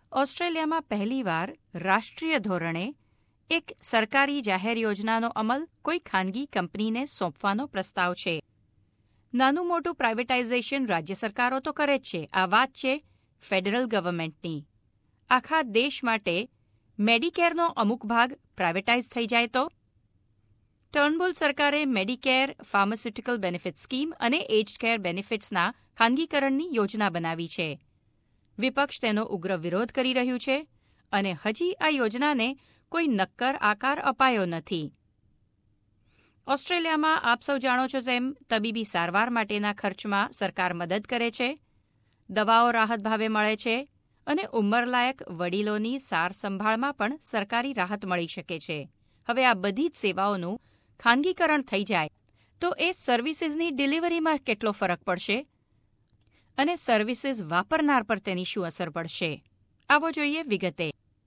ઓસ્ટ્રેલિયામાં પહેલીવાર રાષ્ટ્રીય ધોરણે એક સરકારી જાહેર યોજનાનો અમલ કોઈ ખાનગી કંપનીને સોંપવાનો પ્રસ્તાવ છે. નાનું મોટું પ્રાઇવેટાઇઝેશન રાજ્ય સરકારો તો કરે જ છે. આ વાત છે ફેડરલ ગવર્મેન્ટની. આખા દેશ માટે મેડિકેરનો અમુક ભાગ પ્રાઇવેટાઇઝ થઈ જાય તો? ટર્નબુલ સરકારે મેડિકેર, ફાર્માસ્યુટિકલ બેનિફિટ સ્કીમ અને એજ્ડ કેર બેનિફિટ્સના ખાનગીકરણની યોજના બનાવી છે. વિપક્ષ તેનો ઉગ્ર વિરોધ કરી રહ્યું છે અને હજી આ યોજનાને કોઈ નક્કર આકાર અપાયો નથી. ઓસ્ટ્રેલિયામાં આપ સૌ જાણો છો તેમ તબીબી સારવાર માટેના ખર્ચમાં સરકાર મદદ કરે છે, દવાઓ રાહત ભાવે મળે છે અને ઉંમરલાયક વડીલોની સાર સંભાળમાં પણ સરકારી રાહત મળી શકે છે. હવે આ બધી જ સેવાઓનું ખાનગીકરણ થઈ જાય તો એ સર્વિસીસની ડિલિવરીમાં કેટલો ફરક પડશે અને સર્વિસીસ વાપરનાર પર તેની શું અસર પડશે? આવો જોઈએ વિગતે.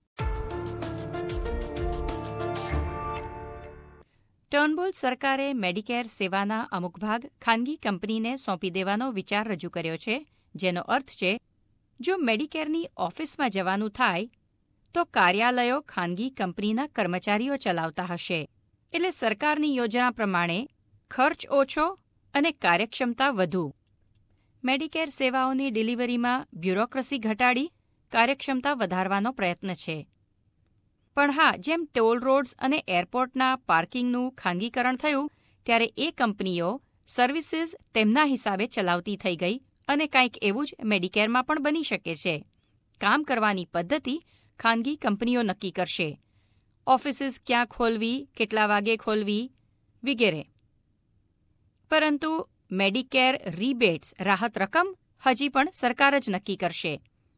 ટર્નબુલ સરકારે મેડિકેર સેવાના અમુક ભાગ ખાનગી કંપનીને સોંપી દેવાનો વિચાર રજૂ કર્યો છે, જેનો અર્થ છે જો મેડિકેરની ઓફિસમાં જવાનું થાય તો કાર્યાલયો ખાનગી કંપનીના કર્મચારીઓ ચલાવતા હશે. એટલે સરકારની યોજના પ્રમાણે ખર્ચ ઓછો અને કાર્યક્ષમતા વધુ. મેડિકેર સેવાઓની ડિલિવરીમાં બ્યુરોક્રસી ઘટાડી કાર્યક્ષમતા વધારવાનો પ્રયત્ન છે. પણ હા, જેમ ટોલ રોડ્સ અને એરપોર્ટના પાર્કિંગનું ખાનગીકરણ થયું ત્યારે એ કંપનીઓ સર્વિસીસ તેમના હિસાબે ચલાવતી થઈ ગઈ અને કંઈક એવું જ મેડિકેરમાં પણ બની શકે છે. કામ કરવાની પદ્ધતિ ખાનગી કંપનીઓ નક્કી કરશે. ઓફિસીસ ક્યાં ખોલવી, કેટલા વાગે ખોલવી વગેરે. પરંતુ મેડિકેર રીબેટ્સ રાહત રકમ હજી પણ સરકાર જ નક્કી કરશે.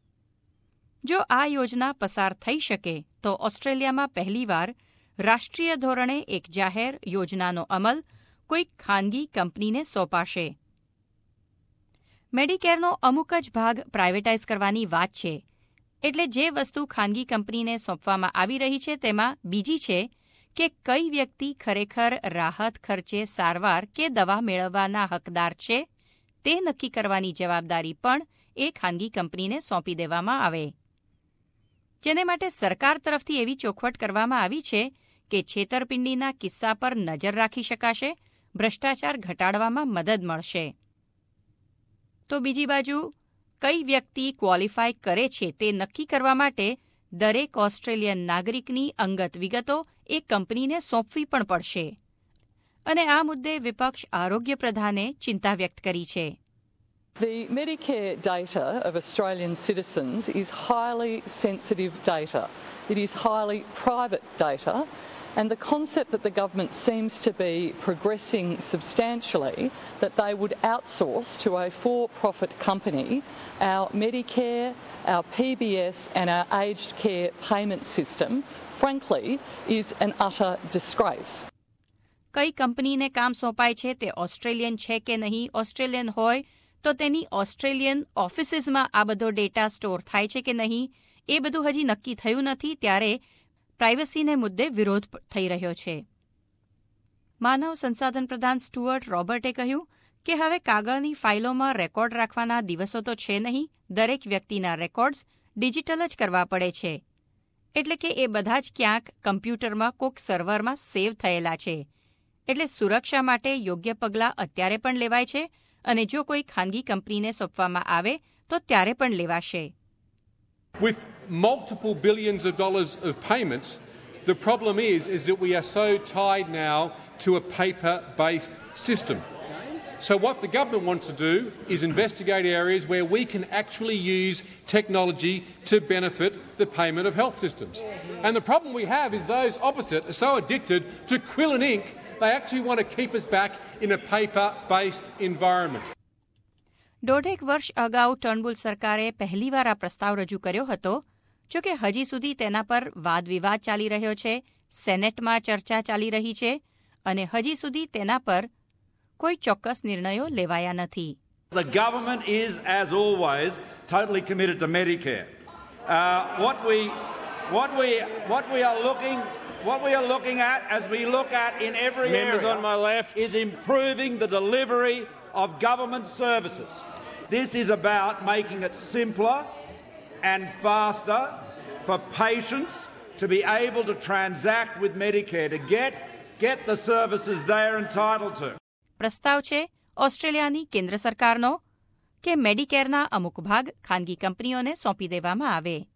જો આ યોજના પસાર થઈ શકે તો ઓસ્ટ્રેલિયામાં પહેલીવાર રાષ્ટ્રીય ધોરણે એક જાહેર યોજનાનો અમલ કોઈ ખાનગી કંપનીને સોંપાશે. મેડિકેરનો અમુક જ ભાગ પ્રાઇવેટાઇઝ કરવાની વાત છે. એટલે જે વસ્તુ ખાનગી કંપનીને સોંપવામાં આવી રહી છે તેમાં બીજી છે કે કઈ વ્યક્તિ ખરેખર રાહત ખર્ચે સારવાર કે દવા મેળવવાના હકદાર છે તે નક્કી કરવાની જવાબદારી પણ એ ખાનગી કંપનીને સોંપી દેવામાં આવે. જેને માટે સરકાર તરફથી એવી ચોખવટ કરવામાં આવી છે કે છેતરપિંડીના કિસ્સા પર નજર રાખી શકાશે, ભ્રષ્ટાચાર ઘટાડવામાં મદદ મળશે. તો બીજી બાજુ કઈ વ્યક્તિ ક્વોલિફાય કરે છે તે નક્કી કરવા માટે દરેક ઓસ્ટ્રેલિયન નાગરિકની અંગત વિગતો એ કંપનીને સોંપવી પણ પડશે. અને આ મુદ્દે વિપક્ષ આરોગ્ય પ્રધાને ચિંતા વ્યક્ત કરી છે. The Medicare data of Australian citizens is highly sensitive data. It is highly private data, and the concept that the government seems to be progressing substantially that they would outsource to a for-profit company our Medicare, our PBS and our aged care payment system, frankly, is an utter disgrace. કઈ કંપનીને કામ સોંપાય છે તે Australian છે કે નહીં, Australian હોય તો તેની ઓસ્ટ્રેલિયન ઓફિસીસમાં આ બધો ડેટા સ્ટોર થાય છે કે નહીં, એ બધું હજી નક્કી થયું નથી ત્યારે પ્રાઇવસીને મુદ્દે વિરોધ થઈ રહ્યો છે. માનવ સંસાધન પ્રધાન સ્ટુઅર્ટ રોબર્ટે કહ્યું કે હવે કાગળની ફાઇલોમાં રેકોર્ડ રાખવાના દિવસો તો છે નહીં, દરેક વ્યક્તિના રેકોર્ડ્સ ડિજિટલ જ કરવા પડે છે. એટલે કે એ બધા જ ક્યાંક કમ્પ્યુટરમાં કોઈક સર્વરમાં સેવ થયેલા છે. એટલે સુરક્ષા માટે યોગ્ય પગલાં અત્યારે પણ લેવાય છે અને જો કોઈ ખાનગી કંપનીને સોંપવામાં આવે તો ત્યારે પણ લેવાશે. With multiple billions of dollars of payments, the problem is that we are so tied now to a paper-based system. So what the government wants to do is investigate areas where we can actually use technology to benefit the payment of health systems. And the problem we have is those opposite are so addicted to quill and ink, they actually want to keep us back in a paper-based environment. દોઢેક વર્ષ અગાઉ ટર્નબુલ સરકારે પહેલીવાર આ પ્રસ્તાવ રજૂ કર્યો હતો, જોકે હજી સુધી તેના પર વાદ વિવાદ ચાલી રહ્યો છે, સેનેટમાં ચર્ચા ચાલી રહી છે અને હજી સુધી તેના પર કોઈ ચોક્કસ નિર્ણયો લેવાયા નથી. The government is, as always, totally committed to Medicare. What we are looking at, as we look at in every Members area, on my left, is improving the delivery of government services. This is about making it simpler and faster for patients to be able to transact with Medicare, to get the services they are entitled to. પ્રસ્તાવ છે ઓસ્ટ્રેલિયાની કેન્દ્ર સરકારનો કે મેડિકેરના અમુક ભાગ ખાનગી કંપનીઓને સોંપી દેવામાં આવે.